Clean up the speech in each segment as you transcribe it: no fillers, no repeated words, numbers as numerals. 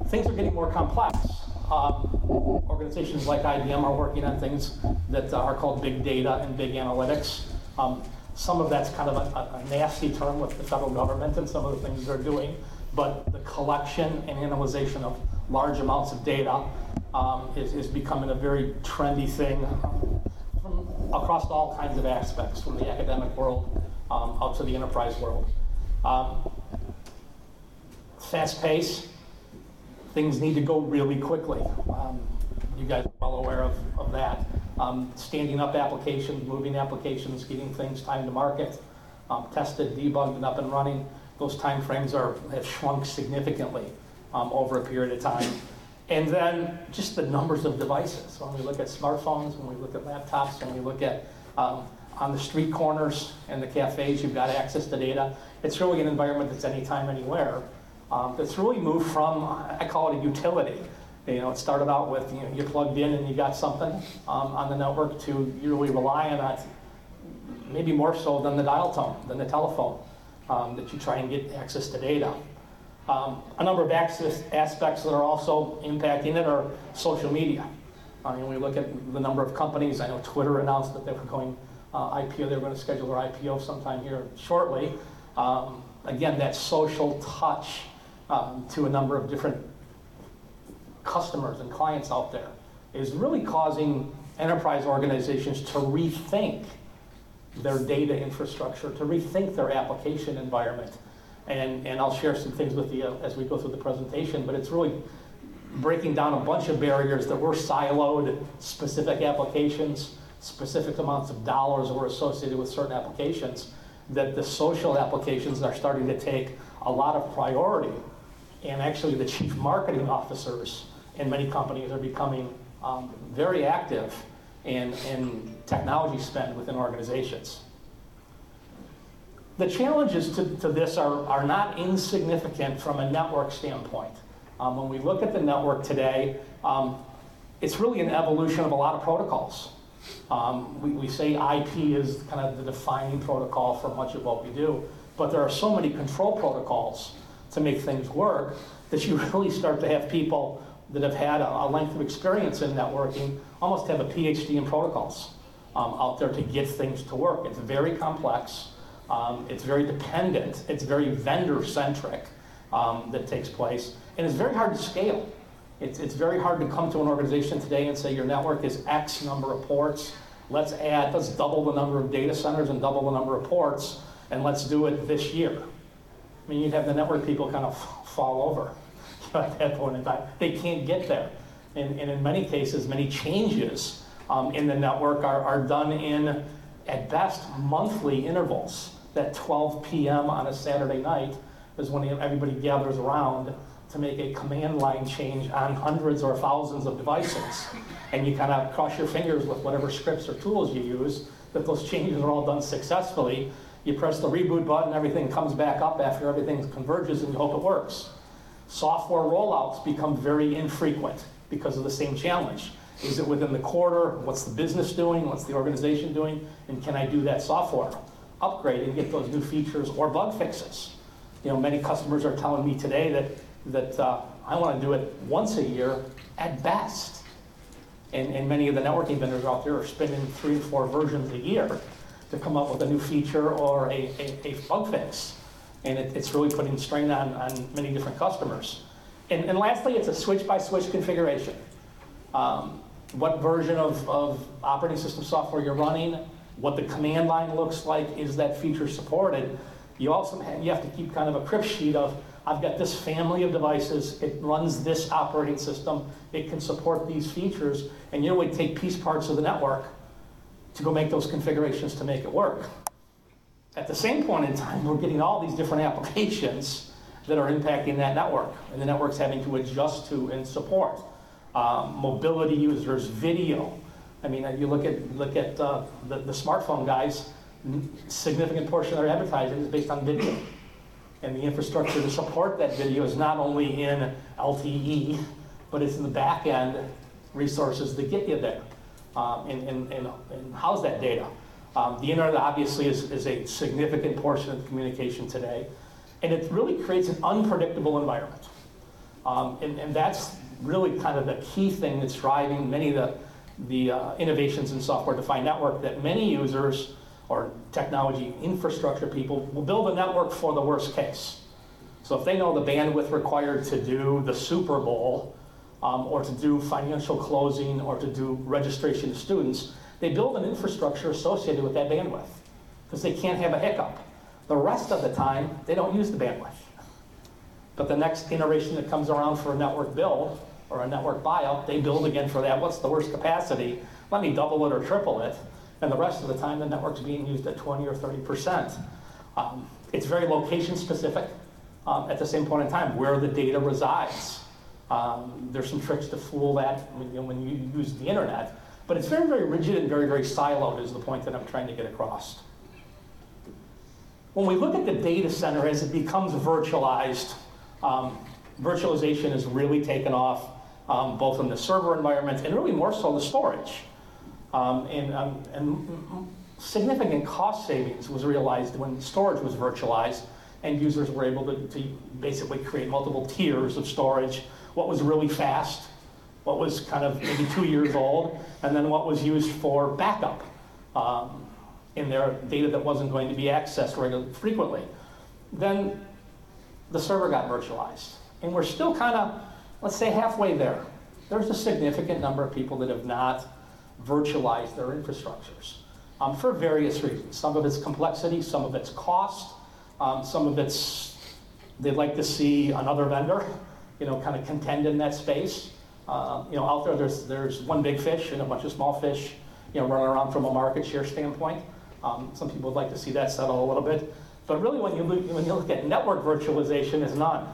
things are getting more complex. Organizations like IBM are working on things that are called big data and big analytics. Some of that's kind of a nasty term with the federal government and some of the things they're doing, but the collection and analyzation of large amounts of data is becoming a very trendy thing from across all kinds of aspects, from the academic world out to the enterprise world. Fast pace, things need to go really quickly. You guys are well aware of that. Standing up applications, moving applications, getting things time to market, tested, debugged, and up and running. Those time frames have shrunk significantly over a period of time. And then just the numbers of devices. When we look at smartphones, when we look at laptops, when we look at on the street corners and the cafes, you've got access to data. It's really an environment that's anytime, anywhere. It's really moved from, I call it a utility. You know, it started out with, you know, you plugged in and you got something on the network, to you really relying on it, maybe more so than the dial tone, than the telephone, that you try and get access to data. A number of aspects that are also impacting it are social media. When we look at the number of companies, I know Twitter announced that they were going IPO, they were going to schedule their IPO sometime here shortly. Again, that social touch to a number of different customers and clients out there is really causing enterprise organizations to rethink their data infrastructure, to rethink their application environment. And I'll share some things with you as we go through the presentation, but it's really breaking down a bunch of barriers that were siloed, specific applications, specific amounts of dollars were associated with certain applications, that the social applications are starting to take a lot of priority. And actually the chief marketing officers in many companies are becoming very active in technology spend within organizations. The challenges to this are not insignificant from a network standpoint. When we look at the network today, it's really an evolution of a lot of protocols. We say IP is kind of the defining protocol for much of what we do, but there are so many control protocols to make things work that you really start to have people that have had a length of experience in networking almost have a PhD in protocols out there to get things to work. It's very complex, it's very dependent, it's very vendor-centric that takes place, and it's very hard to scale. It's very hard to come to an organization today and say your network is X number of ports, let's double the number of data centers and double the number of ports, and let's do it this year. I mean, you'd have the network people kind of fall over at that point in time. They can't get there. And in many cases, many changes in the network are done in, at best, monthly intervals. That 12 p.m. on a Saturday night is when everybody gathers around to make a command line change on hundreds or thousands of devices. And you kind of cross your fingers with whatever scripts or tools you use that those changes are all done successfully. You press the reboot button, everything comes back up after everything converges, and you hope it works. Software rollouts become very infrequent because of the same challenge. Is it within the quarter? What's the business doing? What's the organization doing? And can I do that software upgrade and get those new features or bug fixes? You know, many customers are telling me today that I want to do it once a year at best. And many of the networking vendors out there are spending 3 to 4 versions a year to come up with a new feature or a bug fix. And it's really putting strain on many different customers. And lastly, it's a switch-by-switch configuration. What version of operating system software you're running, what the command line looks like, is that feature supported? You have to keep kind of a crib sheet of, I've got this family of devices, it runs this operating system, it can support these features, and you really take piece parts of the network to go make those configurations to make it work. At the same point in time, we're getting all these different applications that are impacting that network, and the network's having to adjust to and support. Mobility users, video. I mean, you look at the smartphone guys, significant portion of their advertising is based on video. And the infrastructure to support that video is not only in LTE, but it's in the back end resources that get you there and house that data. The internet obviously is a significant portion of the communication today, and it really creates an unpredictable environment. And that's really kind of the key thing that's driving many of the innovations in software-defined network, that many users or technology infrastructure people will build a network for the worst case. So if they know the bandwidth required to do the Super Bowl, or to do financial closing, or to do registration of students, they build an infrastructure associated with that bandwidth, because they can't have a hiccup. The rest of the time, they don't use the bandwidth. But the next iteration that comes around for a network build, or a network buyout, they build again for that. What's the worst capacity? Let me double it or triple it. And the rest of the time, the network's being used at 20 or 30%. It's very location specific at the same point in time, where the data resides. There's some tricks to fool that when you use the internet, but it's very, very rigid and very, very siloed is the point that I'm trying to get across. When we look at the data center as it becomes virtualized, virtualization has really taken off, both in the server environment and really more so the storage. And significant cost savings was realized when storage was virtualized and users were able to basically create multiple tiers of storage. What was really fast, what was kind of maybe 2 years old, and then what was used for backup in their data that wasn't going to be accessed frequently. Then the server got virtualized. And we're still kind of, let's say, halfway there. There's a significant number of people that have not virtualized their infrastructures for various reasons. Some of it's complexity, some of it's cost, some of it's they'd like to see another vendor, kind of contend in that space. Out there, there's one big fish and a bunch of small fish, running around from a market share standpoint. Some people would like to see that settle a little bit. But really, when you look at network virtualization, is none.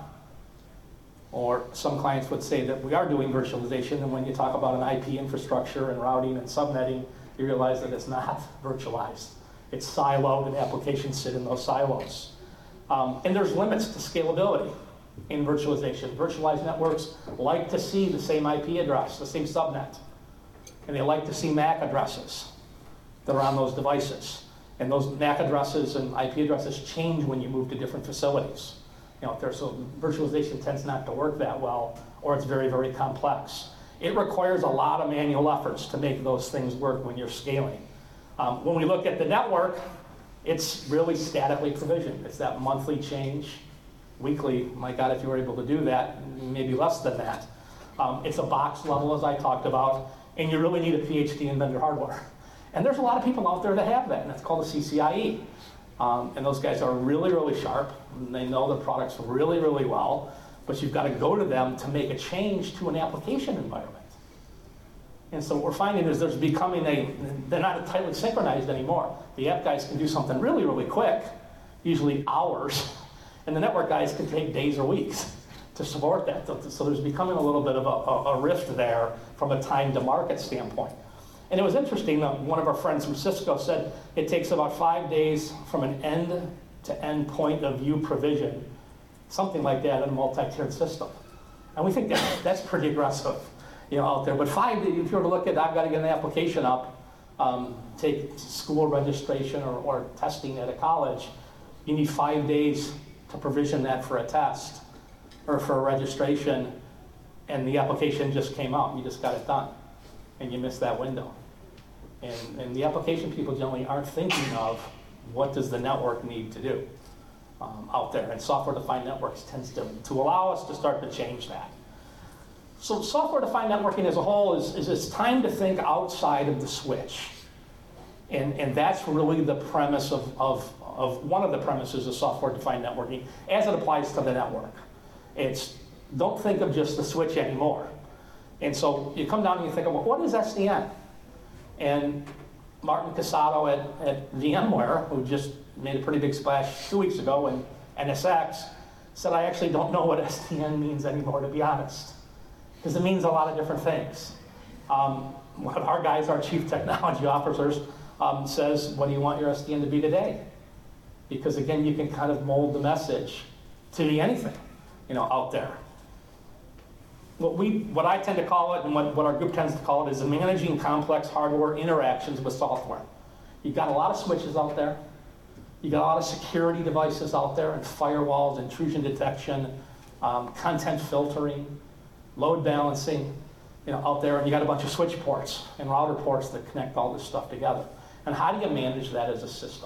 Or some clients would say that we are doing virtualization, and when you talk about an IP infrastructure and routing and subnetting, you realize that it's not virtualized. It's siloed, and applications sit in those silos. And there's limits to scalability in virtualization. Virtualized networks like to see the same IP address, the same subnet, and they like to see MAC addresses that are on those devices. And those MAC addresses and IP addresses change when you move to different facilities. So virtualization tends not to work that well, or it's very, very complex. It requires a lot of manual efforts to make those things work when you're scaling. When we look at the network, it's really statically provisioned. It's that monthly change, weekly. My God, if you were able to do that, maybe less than that. It's a box level, as I talked about, and you really need a PhD in vendor hardware. And there's a lot of people out there that have that, and it's called a CCIE. And those guys are really, really sharp, and they know the products really, really well, but you've got to go to them to make a change to an application environment. And so what we're finding is there's becoming they're not tightly synchronized anymore. The app guys can do something really, really quick, usually hours, and the network guys can take days or weeks to support that. So there's becoming a little bit of a rift there from a time to market standpoint. And it was interesting, one of our friends from Cisco said it takes about 5 days from an end-to-end point of view provision, something like that in a multi-tiered system. And we think that's pretty aggressive, out there. But 5 days, if you were to look at, I've got to get an application up, take school registration or testing at a college, you need 5 days to provision that for a test or for a registration, and the application just came out, you just got it done, and you missed that window. And the application people generally aren't thinking of what does the network need to do out there. And software-defined networks tends to allow us to start to change that. So software-defined networking as a whole is it's time to think outside of the switch. And that's really the premise of one of the premises of software-defined networking as it applies to the network. It's don't think of just the switch anymore. And so you come down and you think, well, what is SDN? And Martin Casado at VMware, who just made a pretty big splash 2 weeks ago in NSX, said, I actually don't know what SDN means anymore, to be honest, because it means a lot of different things. One of our guys, our chief technology officers, says, what do you want your SDN to be today? Because again, you can kind of mold the message to be anything, out there. What I tend to call it, and what our group tends to call it, is managing complex hardware interactions with software. You've got a lot of switches out there. You've got a lot of security devices out there, and firewalls, intrusion detection, content filtering, load balancing, out there, and you got a bunch of switch ports and router ports that connect all this stuff together. And how do you manage that as a system?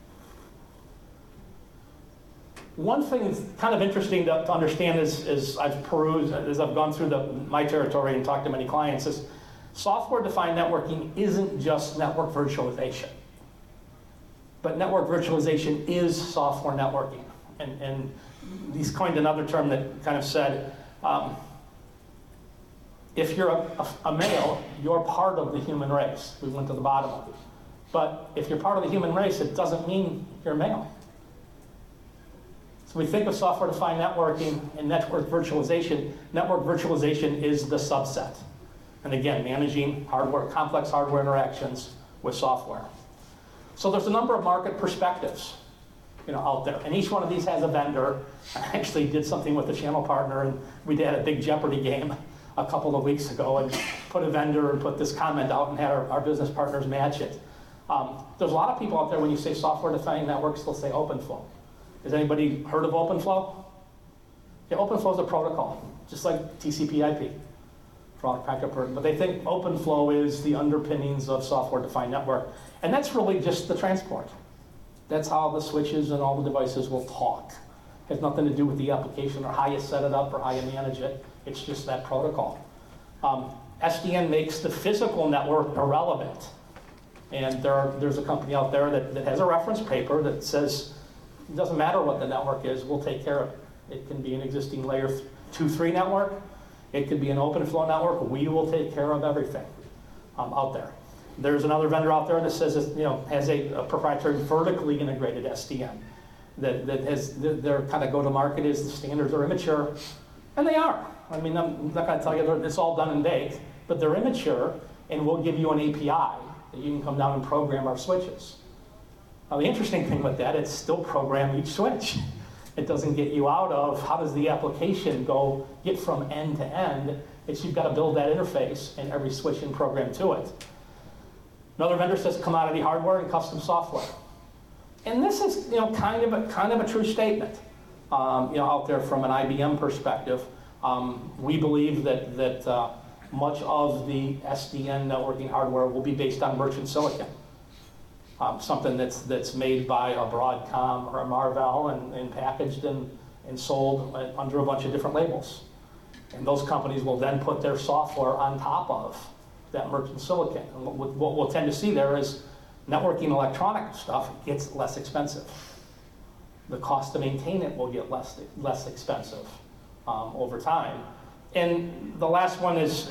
One thing that's kind of interesting to understand as I've perused, as I've gone through my territory and talked to many clients, is software-defined networking isn't just network virtualization. But network virtualization is software networking. And he's coined another term that kind of said, if you're a male, you're part of the human race. We went to the bottom of it. But if you're part of the human race, it doesn't mean you're male. So we think of software-defined networking and network virtualization. Network virtualization is the subset. And again, managing hardware, complex hardware interactions with software. So there's a number of market perspectives, out there. And each one of these has a vendor. I actually did something with a channel partner, and we did a big Jeopardy game a couple of weeks ago, and put a vendor and put this comment out and had our business partners match it. There's a lot of people out there, when you say software-defined networks, they'll say OpenFlow. Has anybody heard of OpenFlow? Yeah, OpenFlow is a protocol, just like TCP/IP. But they think OpenFlow is the underpinnings of software-defined network. And that's really just the transport. That's how the switches and all the devices will talk. It has nothing to do with the application or how you set it up or how you manage it. It's just that protocol. SDN makes the physical network irrelevant. And there's a company out there that has a reference paper that says, it doesn't matter what the network is, we'll take care of it. It can be an existing layer 2-3 network. It could be an OpenFlow network. We will take care of everything out there. There's another vendor out there that says has a proprietary vertically integrated SDN that has their kind of go-to-market is the standards are immature, and they are. I mean, I'm not going to tell you it's all done and baked, but they're immature, and we'll give you an API that you can come down and program our switches. Now, the interesting thing with that, it's still program each switch. It doesn't get you out of how does the application get from end to end. It's you've got to build that interface and every switch and program to it. Another vendor says commodity hardware and custom software. And this is kind of a true statement. Out there from an IBM perspective, we believe that much of the SDN networking hardware will be based on merchant silicon. Something that's made by a Broadcom or a Marvell and packaged and sold under a bunch of different labels. And those companies will then put their software on top of that merchant silicon. And what we'll tend to see there is networking electronic stuff gets less expensive. The cost to maintain it will get less expensive over time. And the last one is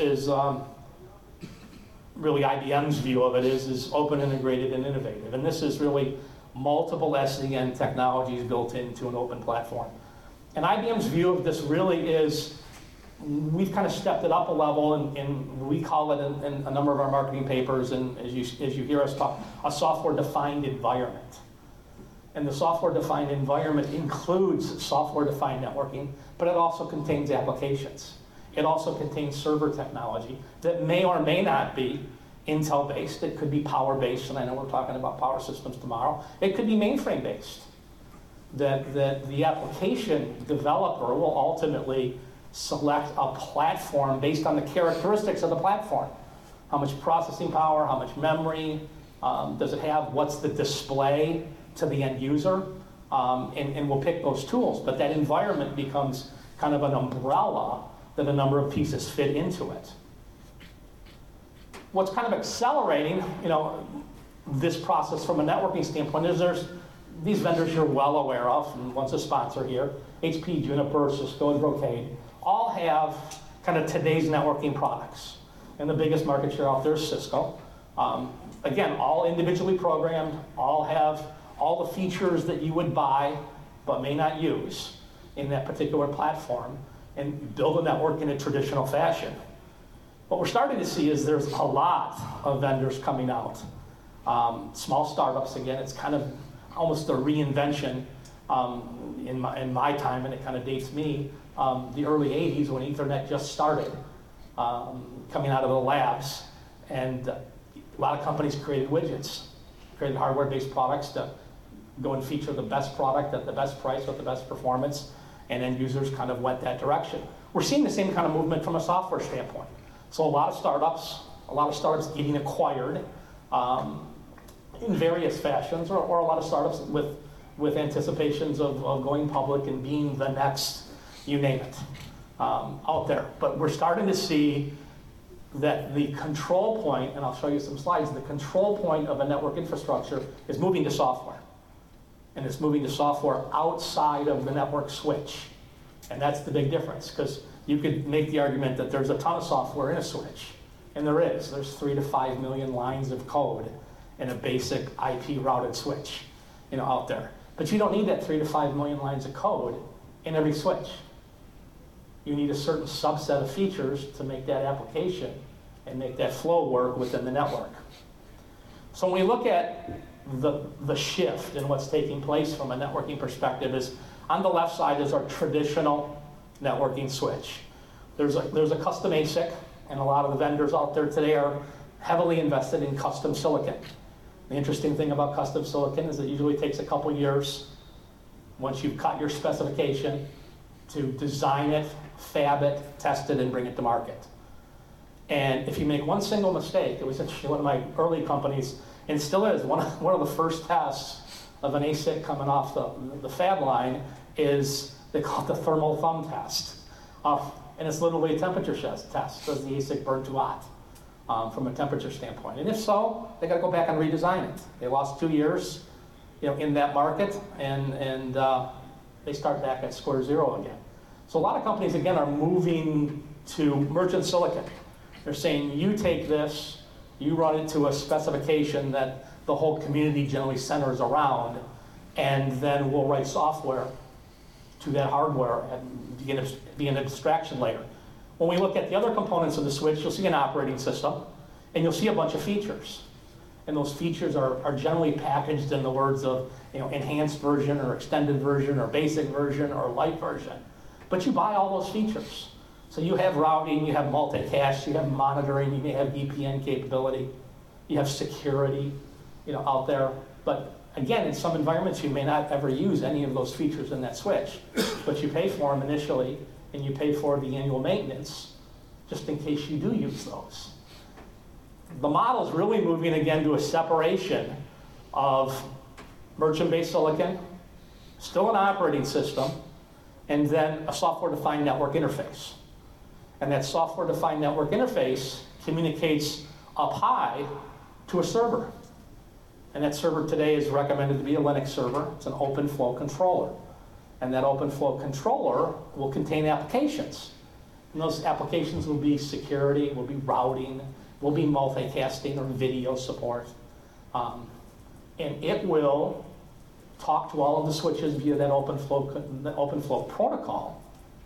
really IBM's view of it is open, integrated, and innovative. And this is really multiple SDN technologies built into an open platform. And IBM's view of this really is, we've kind of stepped it up a level, and we call it in a number of our marketing papers, and as you hear us talk, a software-defined environment. And the software-defined environment includes software-defined networking, but it also contains applications. It also contains server technology that may or may not be Intel-based. It could be power-based, and I know we're talking about power systems tomorrow. It could be mainframe-based. That the application developer will ultimately select a platform based on the characteristics of the platform. How much processing power, how much memory does it have, what's the display to the end user, and we'll pick those tools. But that environment becomes kind of an umbrella that a number of pieces fit into it. What's kind of accelerating, this process from a networking standpoint is there's these vendors you're well aware of, and one's a sponsor here, HP, Juniper, Cisco, and Brocade, all have kind of today's networking products. And the biggest market share out there is Cisco. Again, all individually programmed, all have all the features that you would buy but may not use in that particular platform, and build a network in a traditional fashion. What we're starting to see is there's a lot of vendors coming out. Small startups, again, it's kind of almost a reinvention in my time, and it kind of dates me, the early 80s when Ethernet just started coming out of the labs. And a lot of companies created widgets, created hardware-based products to go and feature the best product at the best price with the best performance. and end users kind of went that direction. We're seeing the same kind of movement from a software standpoint. So a lot of startups getting acquired in various fashions, or a lot of startups with anticipations of going public and being the next, you name it, out there. But we're starting to see that the control point, and I'll show you some slides, the control point of a network infrastructure is moving to software. And it's moving to software outside of the network switch. And that's the big difference, because you could make the argument that there's a ton of software in a switch. And there is. There's 3 to 5 million lines of code in a basic IP routed switch, out there. But you don't need that 3 to 5 million lines of code in every switch. You need a certain subset of features to make that application and make that flow work within the network. So when we look at the shift in what's taking place from a networking perspective, is on the left side is our traditional networking switch. There's a custom ASIC, and a lot of the vendors out there today are heavily invested in custom silicon. The interesting thing about custom silicon is it usually takes a couple years, once you've cut your specification, to design it, fab it, test it, and bring it to market. And if you make one single mistake, it was actually one of my early companies, and still is, one of the first tests of an ASIC coming off the fab line is, they call it the thermal thumb test. And it's literally a temperature test. Does the ASIC burn too hot from a temperature standpoint? And if so, they got to go back and redesign it. They lost 2 years in that market, and they start back at square zero again. So a lot of companies, again, are moving to merchant silicon. They're saying, you take this, you run it to a specification that the whole community generally centers around, and then we'll write software to that hardware and be an abstraction layer. When we look at the other components of the switch, you'll see an operating system, and you'll see a bunch of features. And those features are generally packaged in the words of enhanced version, or extended version, or basic version, or light version. But you buy all those features. So you have routing, you have multicast, you have monitoring, you may have VPN capability, you have security, out there. But again, in some environments, you may not ever use any of those features in that switch, but you pay for them initially, and you pay for the annual maintenance, just in case you do use those. The model is really moving again to a separation of merchant-based silicon, still an operating system, and then a software-defined network interface. And that software-defined network interface communicates up high to a server. And that server today is recommended to be a Linux server. It's an OpenFlow controller. And that OpenFlow controller will contain applications. And those applications will be security, will be routing, will be multicasting or video support. And it will talk to all of the switches via that OpenFlow protocol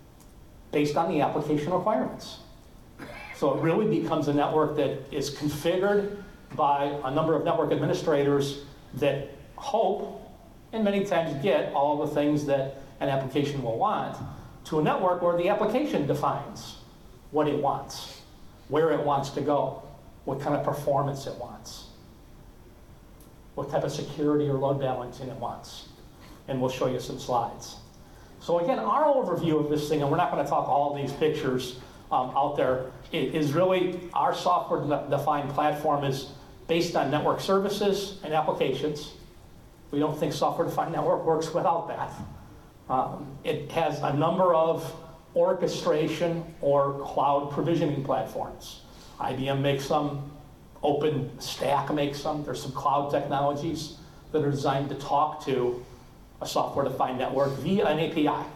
based on the application requirements. So it really becomes a network that is configured by a number of network administrators that hope, and many times get, all the things that an application will want, to a network where the application defines what it wants, where it wants to go, what kind of performance it wants, what type of security or load balancing it wants. And we'll show you some slides. So again, our overview of this thing, and we're not going to talk all these pictures out there, is really our software-defined platform is based on network services and applications. We don't think software-defined network works without that. It has a number of orchestration or cloud provisioning platforms. IBM makes some, OpenStack makes some. There's some cloud technologies that are designed to talk to a software-defined network via an API.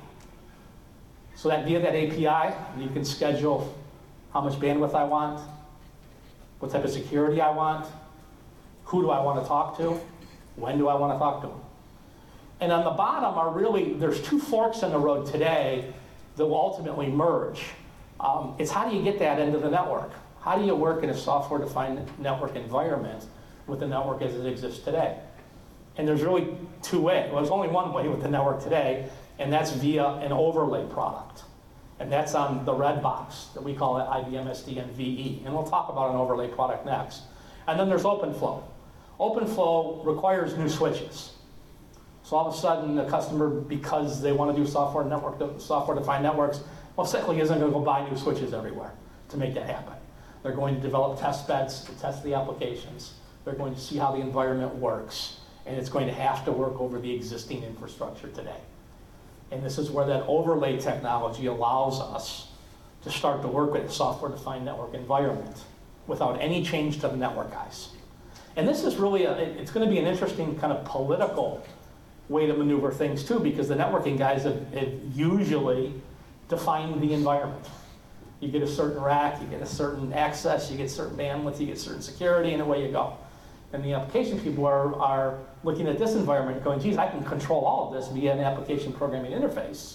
So that via that API, you can schedule how much bandwidth I want, what type of security I want, who do I want to talk to, when do I want to talk to them. And on the bottom are really, there's two forks in the road today that will ultimately merge. It's how do you get that into the network? How do you work in a software-defined network environment with the network as it exists today? And there's really two ways. Well, there's only one way with the network today, and that's via an overlay product. And that's on the red box that we call it IBM SDN VE. And we'll talk about an overlay product next. And then there's OpenFlow. OpenFlow requires new switches. So all of a sudden, the customer, because they want to do software-defined networks, most likely isn't going to go buy new switches everywhere to make that happen. They're going to develop test beds to test the applications. They're going to see how the environment works, and it's going to have to work over the existing infrastructure today. And this is where that overlay technology allows us to start to work with a software-defined network environment without any change to the network guys. And this is really, it's going to be an interesting kind of political way to maneuver things too, because the networking guys have usually defined the environment. You get a certain rack, you get a certain access, you get certain bandwidth, you get certain security, and away you go. And the application people are looking at this environment going, geez, I can control all of this via an application programming interface.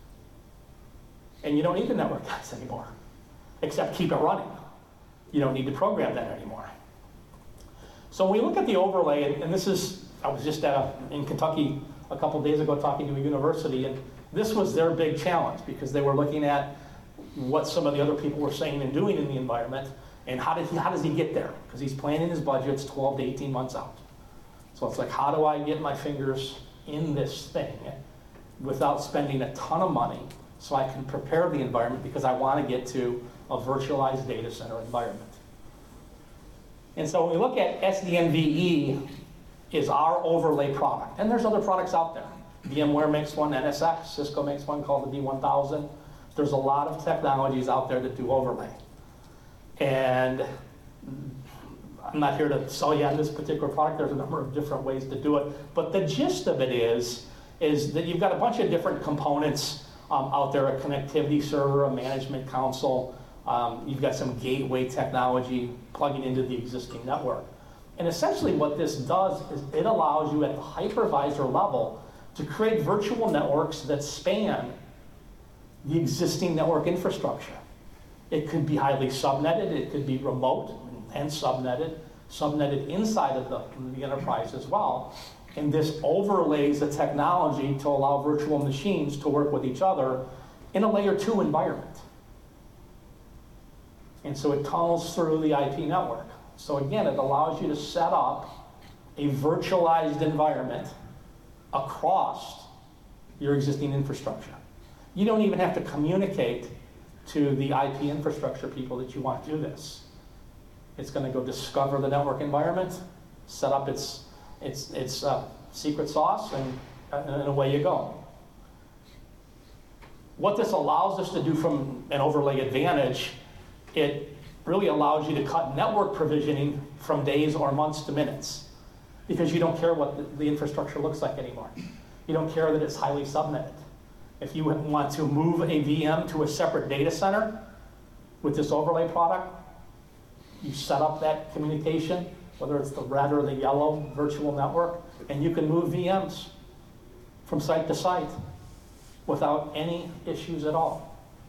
And you don't need the network guys anymore, except keep it running. You don't need to program that anymore. So when we look at the overlay, and this is, I was just in Kentucky a couple days ago talking to a university, and this was their big challenge because they were looking at what some of the other people were saying and doing in the environment, and how does he get there? Because he's planning his budgets 12 to 18 months out. So it's like, how do I get my fingers in this thing without spending a ton of money so I can prepare the environment because I want to get to a virtualized data center environment. And so when we look at SDNVE is our overlay product. And there's other products out there. VMware makes one, NSX, Cisco makes one called the V1000. There's a lot of technologies out there that do overlay. And I'm not here to sell you on this particular product. There's a number of different ways to do it. But the gist of it is that you've got a bunch of different components out there, a connectivity server, a management console. You've got some gateway technology plugging into the existing network. And essentially what this does is it allows you at the hypervisor level to create virtual networks that span the existing network infrastructure. It could be highly subnetted, it could be remote and subnetted inside of the enterprise as well. And this overlays the technology to allow virtual machines to work with each other in a layer 2 environment. And so it tunnels through the IP network. So again, it allows you to set up a virtualized environment across your existing infrastructure. You don't even have to communicate to the IP infrastructure people that you want to do this. It's going to go discover the network environment, set up its secret sauce, and away you go. What this allows us to do from an overlay advantage, it really allows you to cut network provisioning from days or months to minutes, because you don't care what the infrastructure looks like anymore. You don't care that it's highly subnetted. If you want to move a VM to a separate data center with this overlay product, you set up that communication, whether it's the red or the yellow virtual network, and you can move VMs from site to site without any issues at all.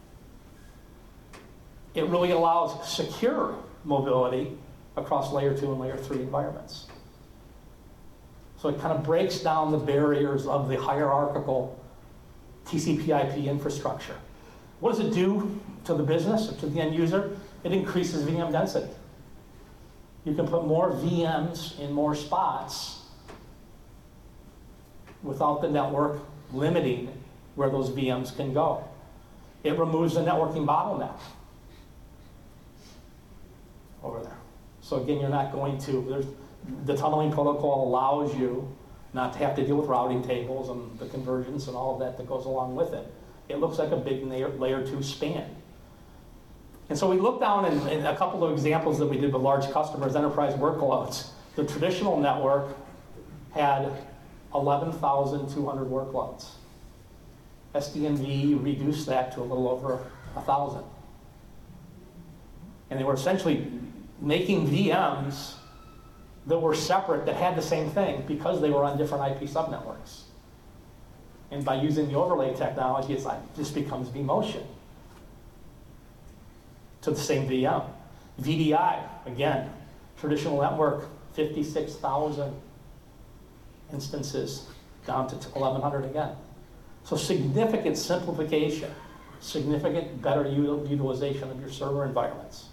It really allows secure mobility across layer 2 and layer 3 environments. So it kind of breaks down the barriers of the hierarchical TCP/IP infrastructure. What does it do to the business or to the end user? It increases VM density. You can put more VMs in more spots without the network limiting where those VMs can go. It removes the networking bottleneck over there. So again, you're not going to, the tunneling protocol allows you not to have to deal with routing tables and the convergence and all of that goes along with it. It looks like a big layer 2 span. And so we looked down in a couple of examples that we did with large customers, enterprise workloads. The traditional network had 11,200 workloads. SDNVE reduced that to a little over 1,000. And they were essentially making VMs that were separate that had the same thing because they were on different IP subnetworks. And by using the overlay technology, it's like this becomes vMotion to the same VM. VDI, again, traditional network, 56,000 instances down to 1,100 again. So significant simplification, significant better utilization of your server environments.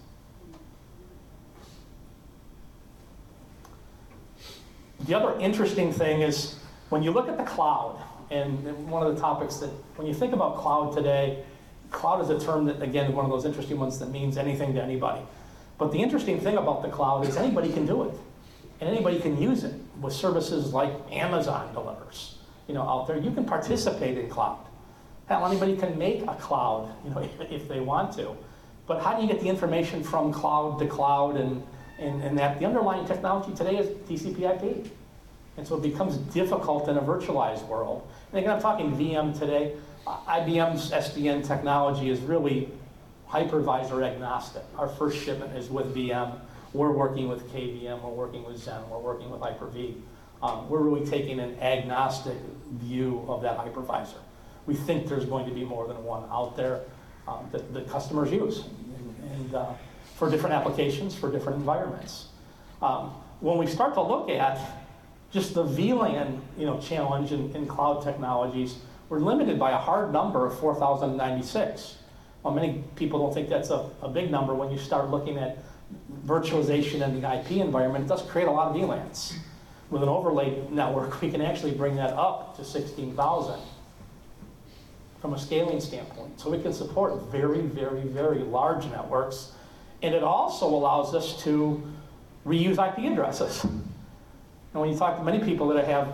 The other interesting thing is When you look at the cloud, and one of the topics that, when you think about cloud today, cloud is a term that, again, one of those interesting ones that means anything to anybody. But the interesting thing about the cloud is anybody can do it, and anybody can use it with services like Amazon delivers. Out there, you can participate in cloud. Hell, anybody can make a cloud, if they want to. But how do you get the information from cloud to cloud, and that the underlying technology today is TCP/IP. And so it becomes difficult in a virtualized world. And again, I'm talking VM today. IBM's SDN technology is really hypervisor agnostic. Our first shipment is with VM. We're working with KVM, we're working with Xen, we're working with Hyper-V. We're really taking an agnostic view of that hypervisor. We think there's going to be more than one out there that customers use and for different applications, for different environments. When we start to look at just the VLAN challenge in cloud technologies, we're limited by a hard number of 4,096. Well, many people don't think that's a big number when you start looking at virtualization in the IP environment. It does create a lot of VLANs. With an overlay network, we can actually bring that up to 16,000 from a scaling standpoint. So we can support very, very, very large networks. And it also allows us to reuse IP addresses. And when you talk to many people that have,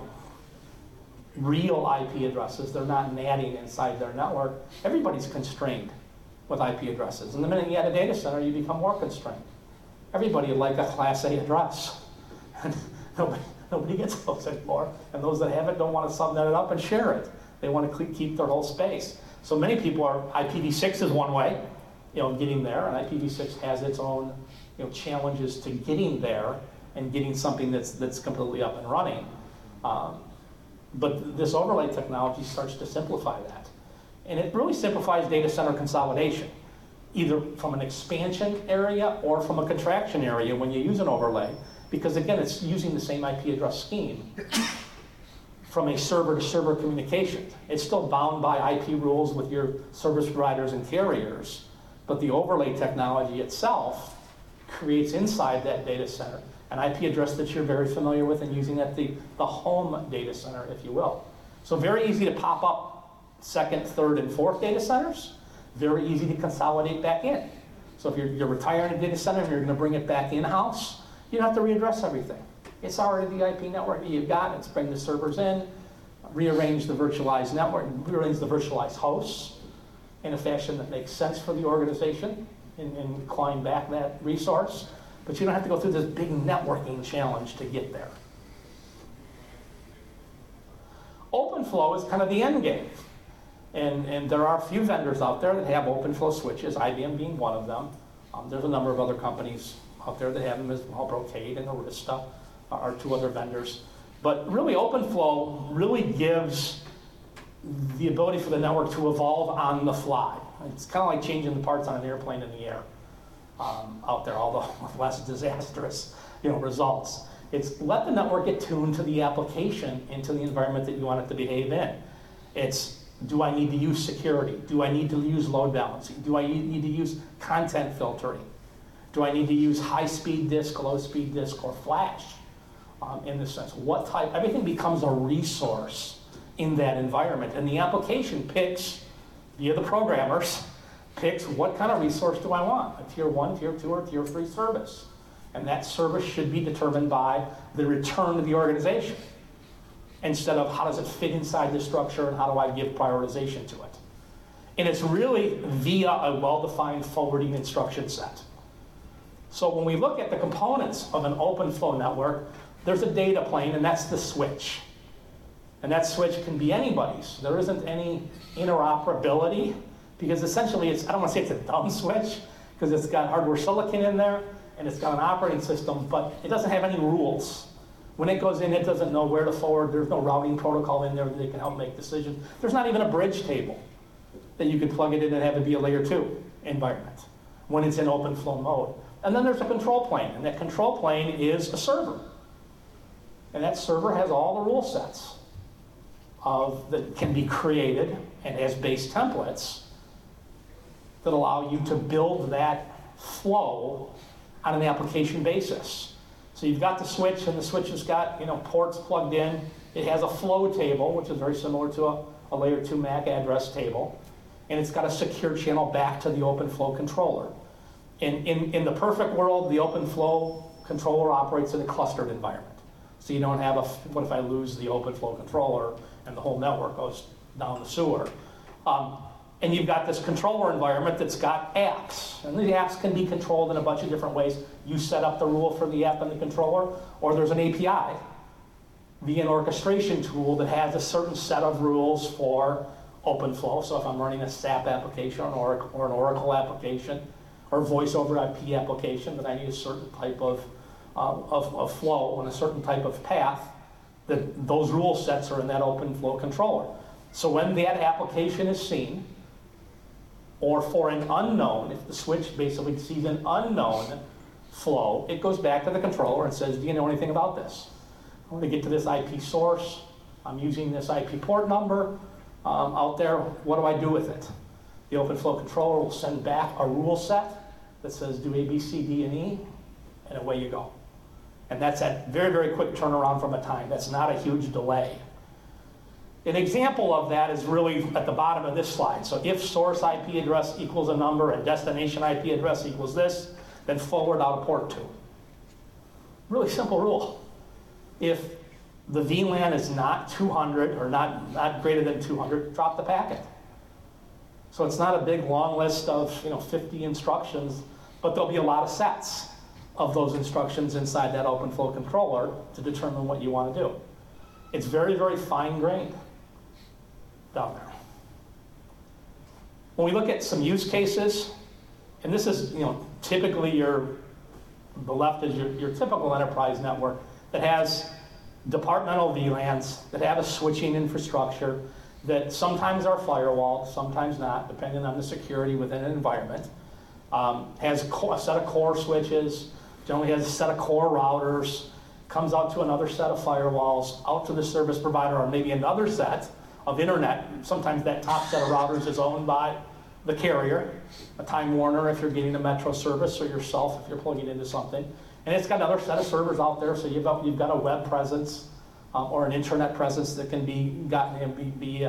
real IP addresses, they're not NATing inside their network, everybody's constrained with IP addresses. And the minute you add a data center, you become more constrained. Everybody would like a Class A address. And nobody gets those anymore. And those that have it don't want to subnet it up and share it. They want to keep their whole space. So many people are, IPv6 is one way, getting there, and IPv6 has its own, challenges to getting there and getting something that's completely up and running. But this overlay technology starts to simplify that. And it really simplifies data center consolidation, either from an expansion area or from a contraction area when you use an overlay, because again, it's using the same IP address scheme from a server-to-server communication. It's still bound by IP rules with your service providers and carriers, but the overlay technology itself creates inside that data center an IP address that you're very familiar with and using at the home data center, if you will. So very easy to pop up second, third, and fourth data centers. Very easy to consolidate back in. So if you're retiring a data center and you're going to bring it back in-house, you don't have to readdress everything. It's already the IP network that you've got. It's bring the servers in, rearrange the virtualized network, rearrange the virtualized hosts in a fashion that makes sense for the organization and climb back that resource. But you don't have to go through this big networking challenge to get there. OpenFlow is kind of the end game. And there are a few vendors out there that have OpenFlow switches, IBM being one of them. There's a number of other companies out there that have them as well. Brocade and Arista are two other vendors. But really, OpenFlow really gives the ability for the network to evolve on the fly. It's kind of like changing the parts on an airplane in the air out there, although with less disastrous results. It's let the network get tuned to the application and to the environment that you want it to behave in. It's, do I need to use security? Do I need to use load balancing? Do I need to use content filtering? Do I need to use high-speed disk, low-speed disk, or flash in this sense? What type? Everything becomes a resource in that environment. And the application picks, via the programmers, picks what kind of resource do I want? A tier 1, tier 2, or tier 3 service. And that service should be determined by the return to the organization, instead of how does it fit inside the structure and how do I give prioritization to it. And it's really via a well-defined forwarding instruction set. So when we look at the components of an OpenFlow network, there's a data plane, and that's the switch. And that switch can be anybody's. There isn't any interoperability, because essentially it's, I don't want to say it's a dumb switch, because it's got hardware silicon in there, and it's got an operating system, but it doesn't have any rules. When it goes in, it doesn't know where to forward. There's no routing protocol in there that can help make decisions. There's not even a bridge table that you could plug it in and have it be a layer 2 environment when it's in OpenFlow mode. And then there's a control plane, and that control plane is a server. And that server has all the rule sets that can be created and has base templates that allow you to build that flow on an application basis. So you've got the switch, and the switch has got ports plugged in It has a flow table, which is very similar to a layer 2 MAC address table, and it's got a secure channel back to the OpenFlow controller. In the perfect world, the OpenFlow controller operates in a clustered environment. So you don't have what if I lose the OpenFlow controller and the whole network goes down the sewer? And you've got this controller environment that's got apps. And the apps can be controlled in a bunch of different ways. You set up the rule for the app and the controller, or there's an API via an orchestration tool that has a certain set of rules for OpenFlow. So if I'm running a SAP application or an Oracle application or voice over IP application, that I need a certain type of flow and a certain type of path, that those rule sets are in that OpenFlow controller. So when that application is seen, or for an unknown, if the switch basically sees an unknown flow, it goes back to the controller and says, do you know anything about this? I want to get to this IP source. I'm using this IP port number out there. What do I do with it? The OpenFlow controller will send back a rule set that says do A, B, C, D, and E, and away you go. And that's a very, very quick turnaround from a time. That's not a huge delay. An example of that is really at the bottom of this slide. So if source IP address equals a number and destination IP address equals this, then forward out a port 2. Really simple rule. If the VLAN is not 200 or not greater than 200, drop the packet. So it's not a big long list of 50 instructions, but there'll be a lot of sets of those instructions inside that OpenFlow controller to determine what you want to do. It's very, very fine-grained down there. When we look at some use cases, and this is typically the left is your typical enterprise network that has departmental VLANs, that have a switching infrastructure, that sometimes are firewalled, sometimes not, depending on the security within an environment. Has a set of core switches, generally has a set of core routers, comes out to another set of firewalls, out to the service provider, or maybe another set of internet. Sometimes that top set of routers is owned by the carrier, a Time Warner if you're getting a Metro service, or yourself if you're plugging into something. And it's got another set of servers out there, so you've got a web presence or an internet presence that can be gotten and be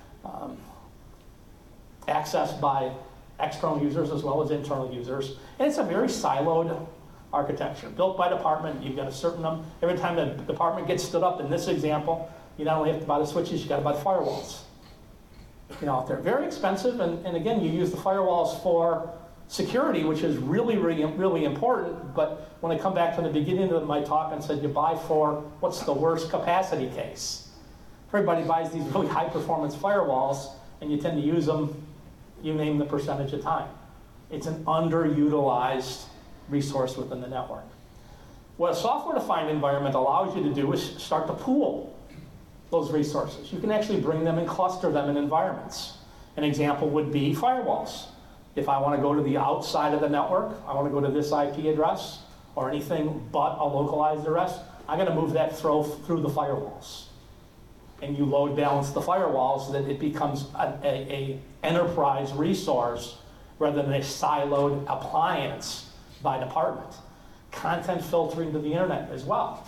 accessed by external users as well as internal users. And it's a very siloed architecture. Built by department, you've got a certain number. Every time the department gets stood up, in this example, you not only have to buy the switches, you got to buy the firewalls. They're very expensive, and again, you use the firewalls for security, which is really, really, really important. But when I come back to the beginning of my talk and said you buy for what's the worst capacity case, everybody buys these really high-performance firewalls, and you tend to use them, you name the percentage of time. It's an underutilized resource within the network. What a software-defined environment allows you to do is start to pool those resources. You can actually bring them and cluster them in environments. An example would be firewalls. If I want to go to the outside of the network, I want to go to this IP address or anything but a localized address, I'm going to move that through the firewalls. And you load balance the firewalls so that it becomes a enterprise resource rather than a siloed appliance by department. Content filtering to the internet as well.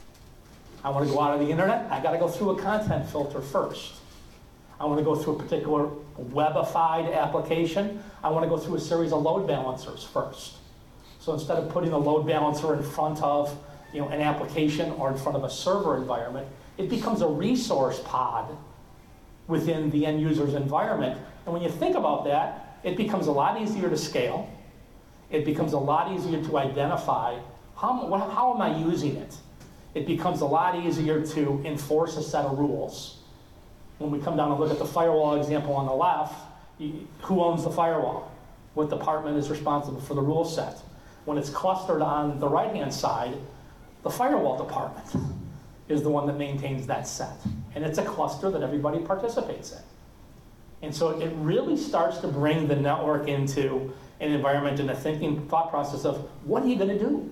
I want to go out of the internet, I got to go through a content filter first. I want to go through a particular webified application, I want to go through a series of load balancers first. So instead of putting a load balancer in front of an application or in front of a server environment, it becomes a resource pod within the end user's environment. And when you think about that, it becomes a lot easier to scale. It becomes a lot easier to identify how am I using it. It becomes a lot easier to enforce a set of rules. When we come down and look at the firewall example on the left, who owns the firewall? What department is responsible for the rule set? When it's clustered on the right-hand side, the firewall department is the one that maintains that set. And it's a cluster that everybody participates in. And so it really starts to bring the network into an environment and a thinking thought process of what are you going to do?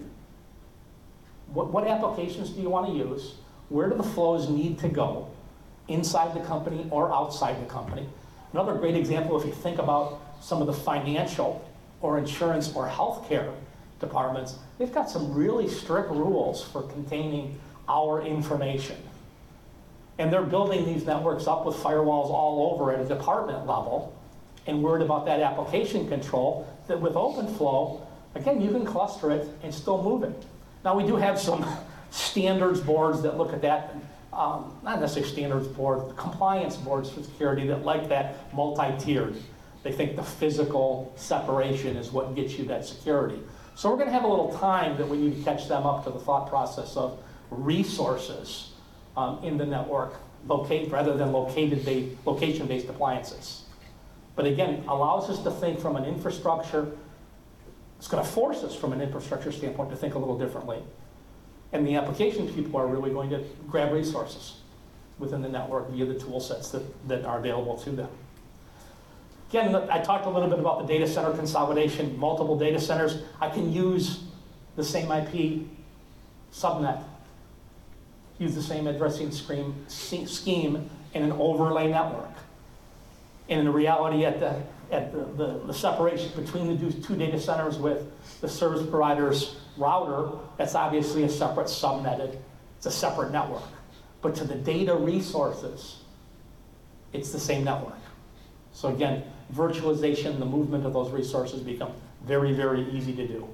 What applications do you want to use? Where do the flows need to go? Inside the company or outside the company? Another great example, if you think about some of the financial or insurance or healthcare departments, they've got some really strict rules for containing our information. And they're building these networks up with firewalls all over at a department level and worried about that application control, that with OpenFlow, again, you can cluster it and still move it. Now, we do have some standards boards that look at that, not necessarily standards boards, compliance boards for security that like that multi-tiered. They think the physical separation is what gets you that security. So we're going to have a little time that we need to catch them up to the thought process of resources in the network, rather than location-based appliances. But again, allows us to think from an infrastructure. It's going to force us from an infrastructure standpoint to think a little differently. And the application people are really going to grab resources within the network via the tool sets that are available to them. Again, I talked a little bit about the data center consolidation, multiple data centers. I can use the same IP subnet, use the same addressing scheme in an overlay network. And in the reality at the separation between the two data centers with the service provider's router, that's obviously a separate subnetted, it's a separate network. But to the data resources, it's the same network. So again, virtualization, the movement of those resources become very, very easy to do.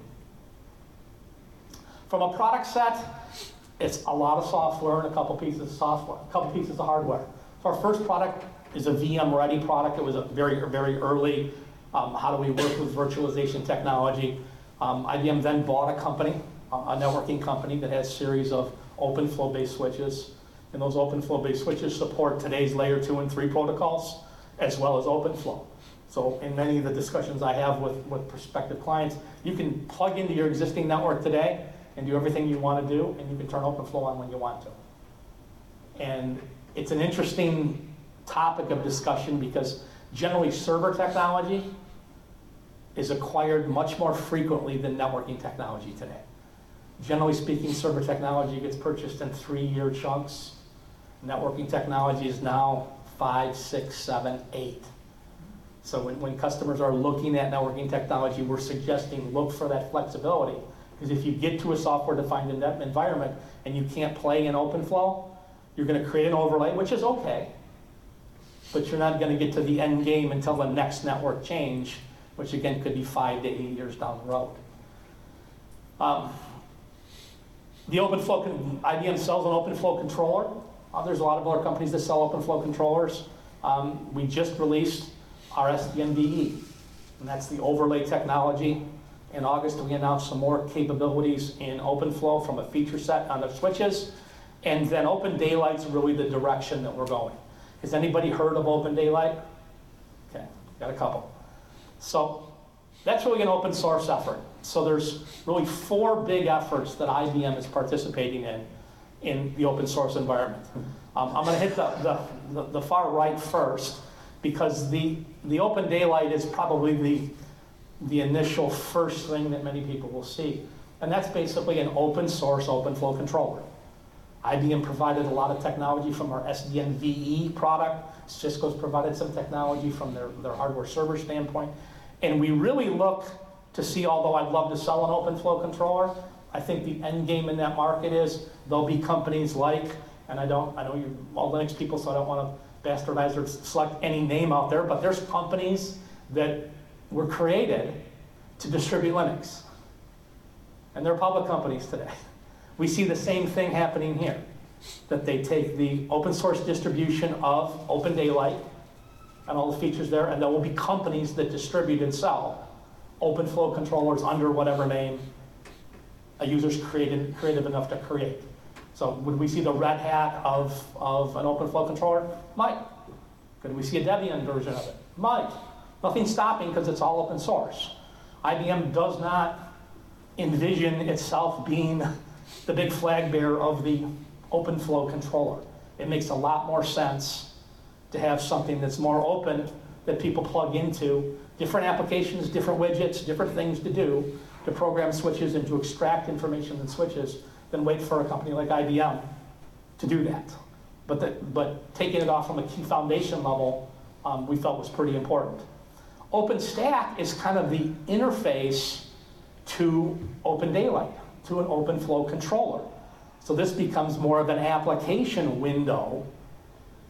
From a product set, it's a lot of software and a couple pieces of software, a couple pieces of hardware. So our first product is a VM-ready product. It was a very, very early, how do we work with virtualization technology. IBM then bought a company, a networking company that has a series of OpenFlow-based switches. And those OpenFlow-based switches support today's layer 2 and 3 protocols, as well as OpenFlow. So in many of the discussions I have with prospective clients, you can plug into your existing network today and do everything you want to do, and you can turn OpenFlow on when you want to. And it's an interesting topic of discussion because generally server technology is acquired much more frequently than networking technology today. Generally speaking, server technology gets purchased in 3-year chunks. Networking technology is now 5, 6, 7, 8. So when customers are looking at networking technology, we're suggesting look for that flexibility. Because if you get to a software-defined environment and you can't play in OpenFlow, you're going to create an overlay, which is okay, but you're not going to get to the end game until the next network change, which again could be 5 to 8 years down the road. The OpenFlow, IBM sells an OpenFlow controller. There's a lot of other companies that sell OpenFlow controllers. We just released our SDN-VE, and that's the overlay technology. In August, we announced some more capabilities in OpenFlow from a feature set on the switches. And then Open Daylight's really the direction that we're going. Has anybody heard of Open Daylight? Okay, got a couple. So that's really an open source effort. So there's really 4 big efforts that IBM is participating in the open source environment. I'm going to hit the far right first because the Open Daylight is probably the initial first thing that many people will see. And that's basically an open source OpenFlow controller. IBM provided a lot of technology from our SDN-VE product. Cisco's provided some technology from their hardware server standpoint. And we really look to see, although I'd love to sell an OpenFlow controller, I think the end game in that market is there'll be companies like, and I know you're all Linux people, so I don't want to bastardize or select any name out there, but there's companies that were created to distribute Linux. And they're public companies today. We see the same thing happening here, that they take the open source distribution of Open Daylight and all the features there, and there will be companies that distribute and sell OpenFlow controllers under whatever name a user's creative enough to create. So would we see the Red Hat of an OpenFlow controller? Might. Could we see a Debian version of it? Might. Nothing's stopping because it's all open source. IBM does not envision itself being the big flag bearer of the OpenFlow controller. It makes a lot more sense to have something that's more open that people plug into, different applications, different widgets, different things to do to program switches and to extract information in switches than wait for a company like IBM to do that. But taking it off from a key foundation level, we felt was pretty important. OpenStack is kind of the interface to Open Daylight, to an OpenFlow controller. So this becomes more of an application window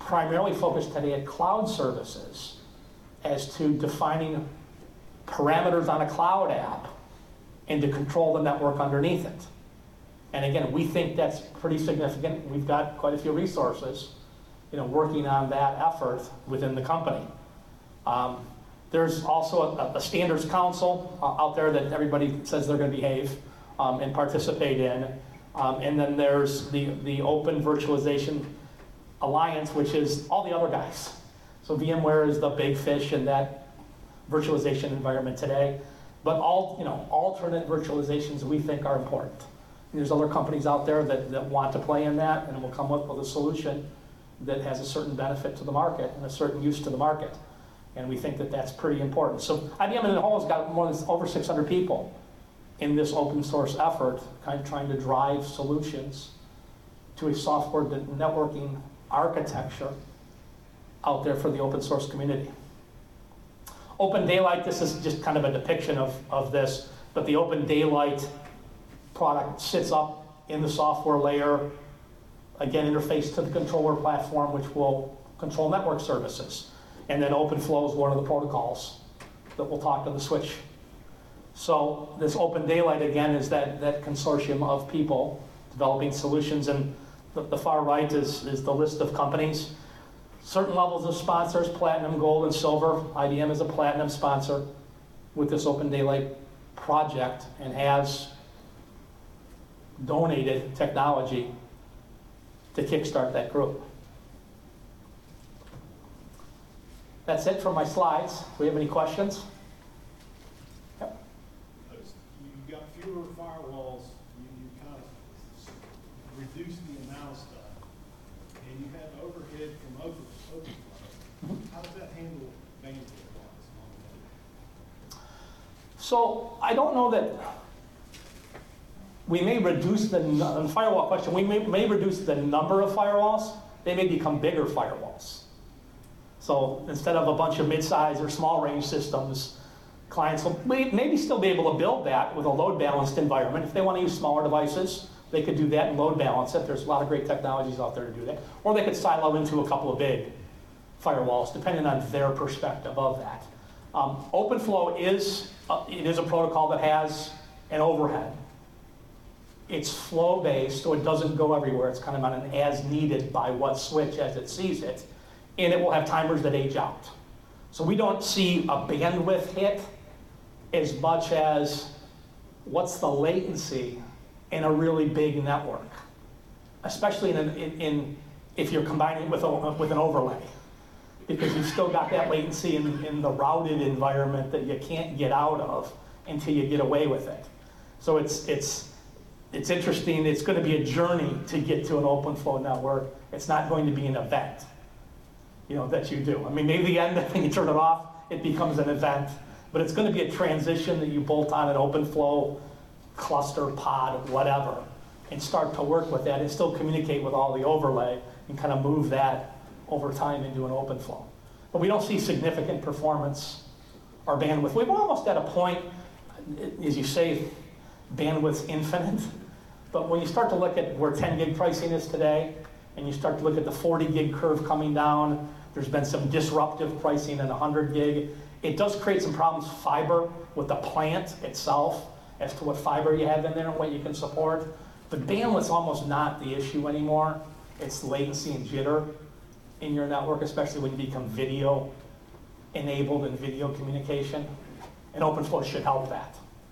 primarily focused today at cloud services as to defining parameters on a cloud app and to control the network underneath it. And again, we think that's pretty significant. We've got quite a few resources, working on that effort within the company. There's also a standards council out there that everybody says they're going to behave and participate in. And then there's the Open Virtualization Alliance, which is all the other guys. So VMware is the big fish in that virtualization environment today. But alternate virtualizations we think are important. And there's other companies out there that want to play in that and will come up with a solution that has a certain benefit to the market and a certain use to the market. And we think that that's pretty important. So IBM as a whole has got over 600 people in this open source effort, kind of trying to drive solutions to a software networking architecture out there for the open source community. Open Daylight, this is just kind of a depiction of this, but the Open Daylight product sits up in the software layer, again, interface to the controller platform, which will control network services. And then OpenFlow is one of the protocols that will talk to the switch. So this Open Daylight, again, is that consortium of people developing solutions. And the far right is the list of companies. Certain levels of sponsors, platinum, gold, and silver. IBM is a platinum sponsor with this Open Daylight project and has donated technology to kickstart that group. That's it for my slides. Do we have any questions? Yep. You've got fewer firewalls, you kind of reduce the amount of stuff, and you have overhead from OpenFlow. How does that handle bandwidth-wise? So I don't know that we may reduce the firewall question. We may reduce the number of firewalls. They may become bigger firewalls. So instead of a bunch of mid-size or small-range systems, clients will maybe still be able to build that with a load-balanced environment. If they want to use smaller devices, they could do that and load balance it. There's a lot of great technologies out there to do that. Or they could silo into a couple of big firewalls, depending on their perspective of that. OpenFlow is a protocol that has an overhead. It's flow-based, so it doesn't go everywhere. It's kind of on an as-needed by what switch as it sees it. And it will have timers that age out. So we don't see a bandwidth hit as much as what's the latency in a really big network, especially if you're combining it with an overlay, because you've still got that latency in the routed environment that you can't get out of until you get away with it. So it's interesting. It's going to be a journey to get to an OpenFlow network. It's not going to be an event, that you do. I mean, maybe the end, when you turn it off, it becomes an event, but it's going to be a transition that you bolt on an OpenFlow cluster, pod, whatever, and start to work with that and still communicate with all the overlay and kind of move that over time into an OpenFlow. But we don't see significant performance or bandwidth. We're almost at a point, as you say, bandwidth's infinite, but when you start to look at where 10 gig pricing is today, and you start to look at the 40 gig curve coming down, there's been some disruptive pricing in 100 gig. It does create some problems, fiber, with the plant itself, as to what fiber you have in there and what you can support. But bandwidth's almost not the issue anymore. It's latency and jitter in your network, especially when you become video enabled and video communication. And OpenFlow should help that.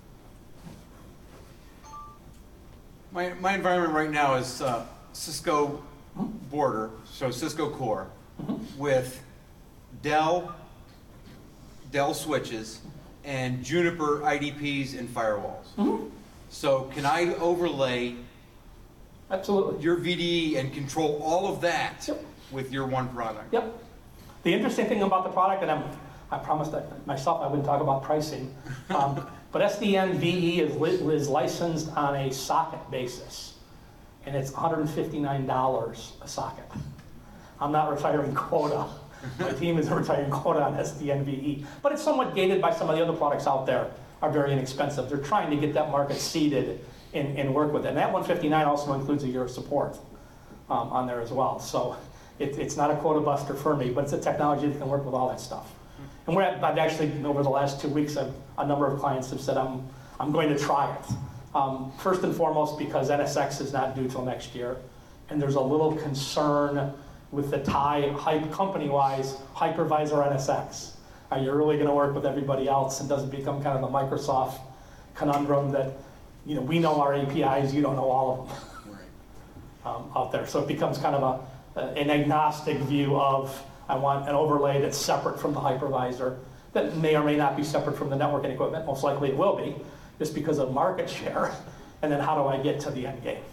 My environment right now is Cisco border, so Cisco core, with Dell switches and Juniper IDPs and firewalls. So can I overlay Absolutely. your VDE and control all of that with your one product? Yep. The interesting thing about the product, and I promised that myself I wouldn't talk about pricing, but SDN VE is licensed on a socket basis, and it's $159 a socket. I'm not retiring quota. My team is retiring quota on SDN VE, but it's somewhat gated by some of the other products out there are very inexpensive. They're trying to get that market seeded and work with it. And that $159 also includes a year of support on there as well. So It's not a quota buster for me, but it's a technology that can work with all that stuff. And I've actually, over the last 2 weeks, a number of clients have said, I'm going to try it. First and foremost, because NSX is not due till next year, and there's a little concern with the hype company-wise, hypervisor NSX. Are you really going to work with everybody else, and does it become kind of the Microsoft conundrum that, we know our APIs, you don't know all of them out there. So it becomes kind of an agnostic view of, I want an overlay that's separate from the hypervisor, that may or may not be separate from the networking equipment. Most likely it will be, just because of market share. And then how do I get to the end game?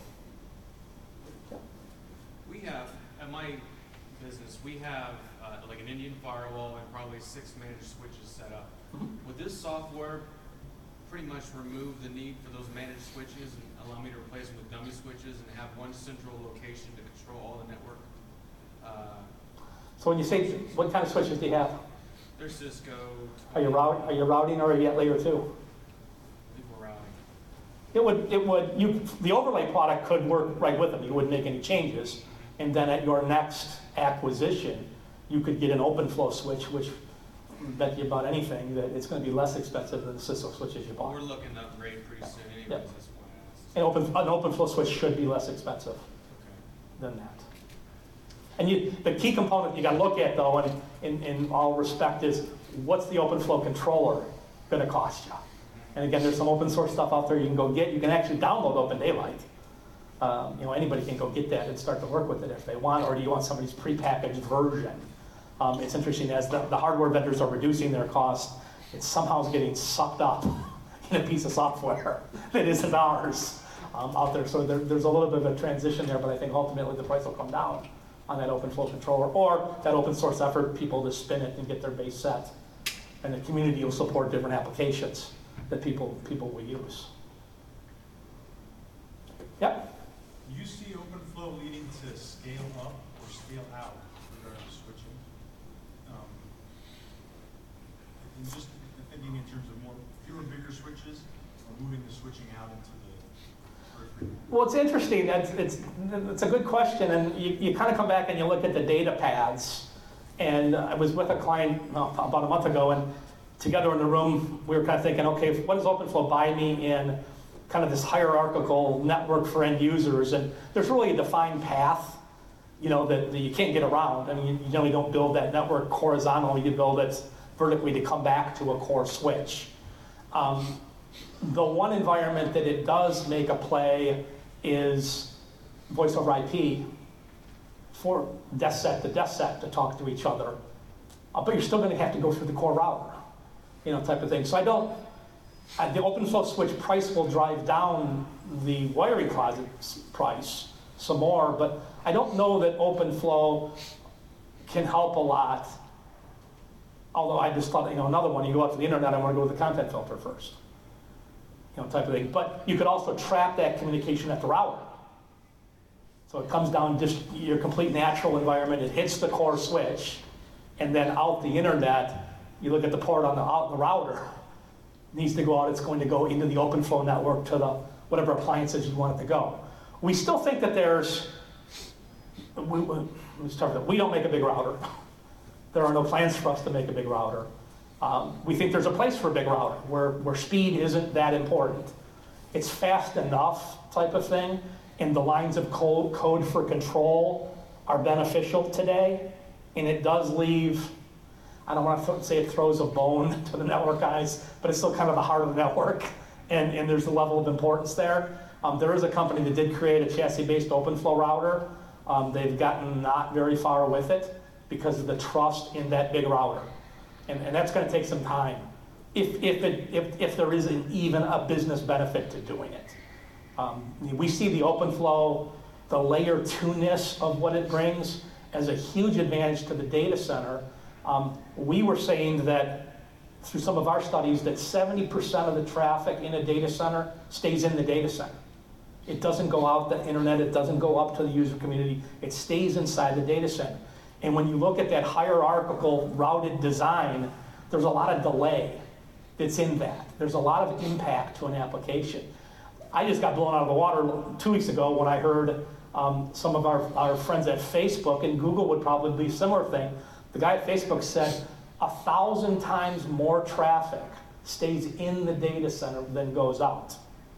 We have, at my business, we have like an Indian firewall and probably 6 managed switches set up. Would this software pretty much remove the need for those managed switches and allow me to replace them with dummy switches and have one central location to control all the network? So when you say, what kind of switches do you have? They're Cisco. Are you routing or are you at layer 2? I think we're routing. The overlay product could work right with them. You wouldn't make any changes. And then at your next acquisition, you could get an OpenFlow switch, which bet you about anything that it's going to be less expensive than the Cisco switches you bought. We're looking to upgrade pretty soon anyways, Yep. that's why I asked. An OpenFlow switch should be less expensive than that. And the key component you got to look at, though, and in all respect, is what's the OpenFlow controller going to cost you? And again, there's some open source stuff out there you can go get. You can actually download OpenDaylight. Anybody can go get that and start to work with it if they want, or do you want somebody's prepackaged version? It's interesting, as the hardware vendors are reducing their costs, it somehow is getting sucked up in a piece of software that isn't ours out there. So there's a little bit of a transition there, but I think ultimately the price will come down on that OpenFlow controller, or that open source effort, people to spin it and get their base set. And the community will support different applications that people will use. Yep. Do you see OpenFlow leading to scale up or scale out regarding switching? And just thinking in terms of fewer bigger switches, or moving the switching out into the periphery? Well, it's interesting. It's a good question, and you kind of come back and you look at the data paths. And I was with a client about a month ago, and together in the room, we were kind of thinking, okay, what does OpenFlow buy me in kind of this hierarchical network for end users? And there's really a defined path, that you can't get around. I mean, you generally don't build that network horizontally, you build it vertically to come back to a core switch. The one environment that it does make a play is voice over IP for desk set to talk to each other. But you're still going to have to go through the core router, type of thing. So the OpenFlow switch price will drive down the wiring closet price some more, but I don't know that OpenFlow can help a lot. Although I just thought, another one, you go out to the internet, I want to go with the content filter first, type of thing. But you could also trap that communication at the router. So it comes down just your complete natural environment, it hits the core switch, and then out the internet, you look at the port on the router, it needs to go out, it's going to go into the OpenFlow network to the whatever appliances you want it to go. We still think that we don't make a big router. There are no plans for us to make a big router. We think there's a place for a big router where speed isn't that important. It's fast enough type of thing, and the lines of code for control are beneficial today, and it does leave, I don't want to say it throws a bone to the network guys, but it's still kind of the heart of the network, and there's a level of importance there. There is a company that did create a chassis-based OpenFlow router. They've gotten not very far with it because of the trust in that big router. And that's going to take some time, if there isn't even a business benefit to doing it. We see the OpenFlow, the layer 2-ness of what it brings, as a huge advantage to the data center. We were saying that through some of our studies that 70% of the traffic in a data center stays in the data center. It doesn't go out the internet, it doesn't go up to the user community, it stays inside the data center. And when you look at that hierarchical routed design, there's a lot of delay that's in that. There's a lot of impact to an application. I just got blown out of the water 2 weeks ago when I heard Some of our friends at Facebook, and Google would probably be a similar thing. The guy at Facebook said 1,000 times more traffic stays in the data center than goes out.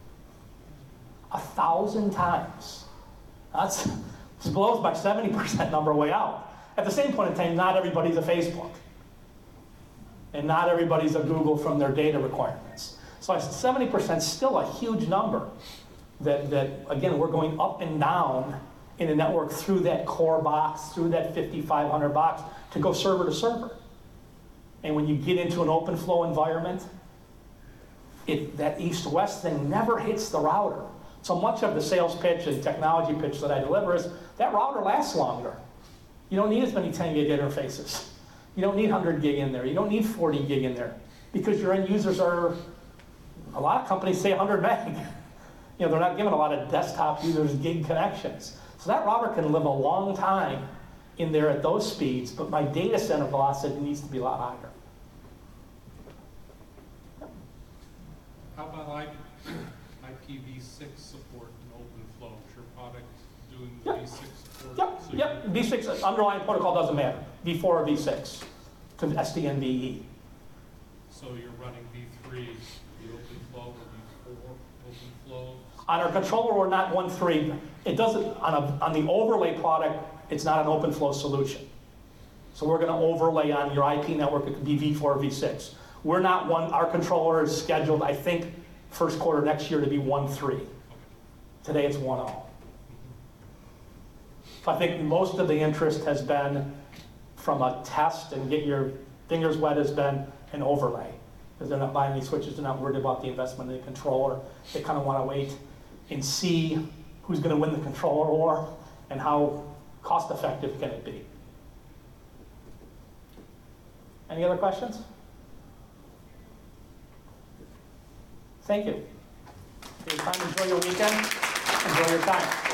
1,000 times. This blows my 70% number way out. At the same point in time, not everybody's a Facebook. And not everybody's a Google from their data requirements. So 70% is still a huge number that, again, we're going up and down in the network through that core box, through that 5,500 box to go server to server. And when you get into an open flow environment, that east-west thing never hits the router. So much of the sales pitch and technology pitch that I deliver is that router lasts longer. You don't need as many 10 gig interfaces. You don't need 100 gig in there. You don't need 40 gig in there because your end users are, a lot of companies say 100 meg. They're not giving a lot of desktop users gig connections. So that router can live a long time in there at those speeds, but my data center velocity needs to be a lot higher. How about IPv6 support and OpenFlow? Is your product doing the Yep. V6 support? Yep, So yep. V6 underlying protocol doesn't matter. V4 or V6 to SDNVE. So you're running V3, the OpenFlow, or V4 OpenFlow? On our controller, we're not 1.3. It doesn't on the overlay product. It's not an OpenFlow solution. So we're going to overlay on your IP network. It could be V4 or V6. We're not one. Our controller is scheduled, I think, first quarter next year to be 1.3. Today it's 1.0. So I think most of the interest has been from a test and get your fingers wet has been an overlay. Because they're not buying any switches, they're not worried about the investment in the controller. They kind of want to wait and see who's going to win the controller war and how cost effective can it be. Any other questions? Thank you. For your time, enjoy your weekend, enjoy your time.